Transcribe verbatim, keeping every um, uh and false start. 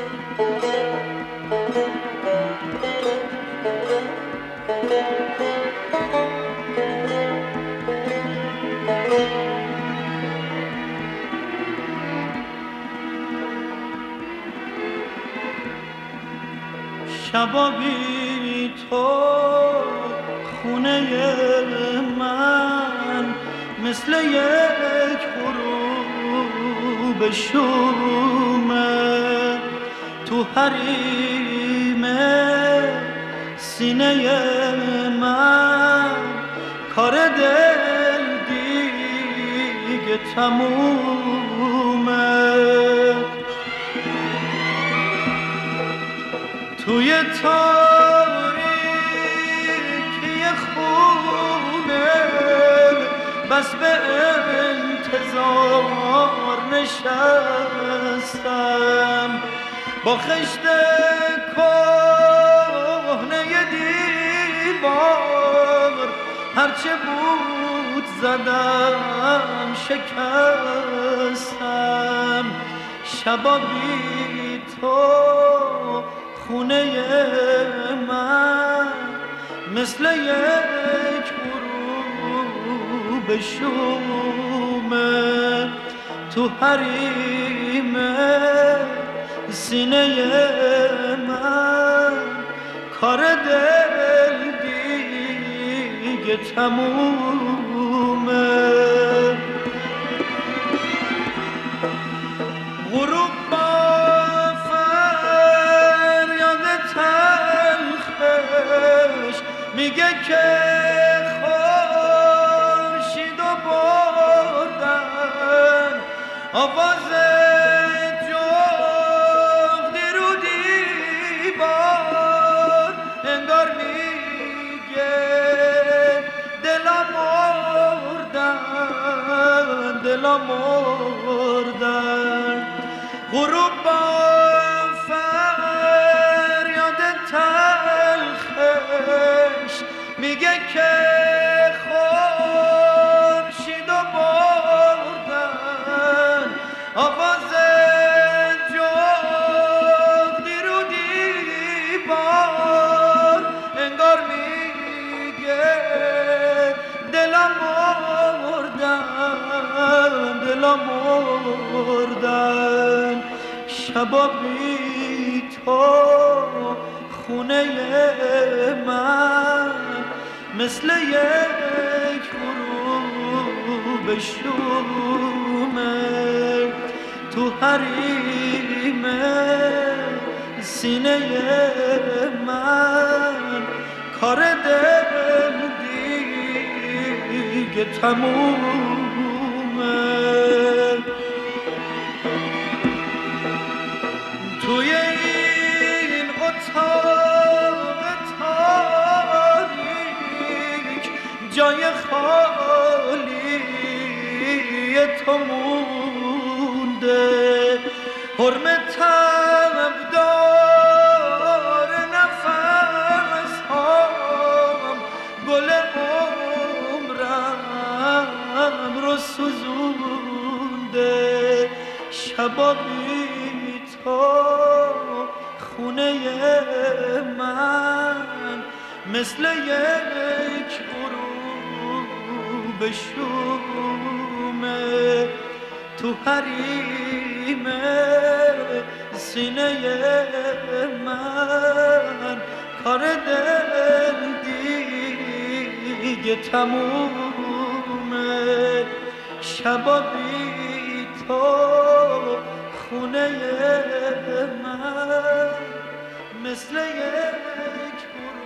شبا بی تو خونه من مثل یک غروب شومه، تو حریم سینه من کار دل دیگه تمومه. توی تاریکی خونه بس به انتظار نشستم، با خشت کهنه دیوار هرچه بود زدم شکستم. شبا بی تو خونه من مثل یک غروب شومه، تو حریم سینه من کار دل دیگه تمومه. غروب میگه که خورشیدو بردن، آواز جغدی رو دیوار انگار میگه دلا مردن دلا مردن. غروب با فریاد تلخش میگه که خورشیدو بردن، آواز جغدی رو دیوار انگار میگه دلم مردن دلم مردن. شبا بی تو خونه من مثل یک غروب شومه، تو حریم سینه من کار دل دیگه تمومه. توی این اتاق تاریک جای خالی تو مونده، حرم تب دار نفس هام گل عمرم رو سوزونده. شبا بی تو خونه من مثل یک غروب شومه، تو حریم سینه من کار دل دیگه تمومه. شبا بی تو خونه من مثل یک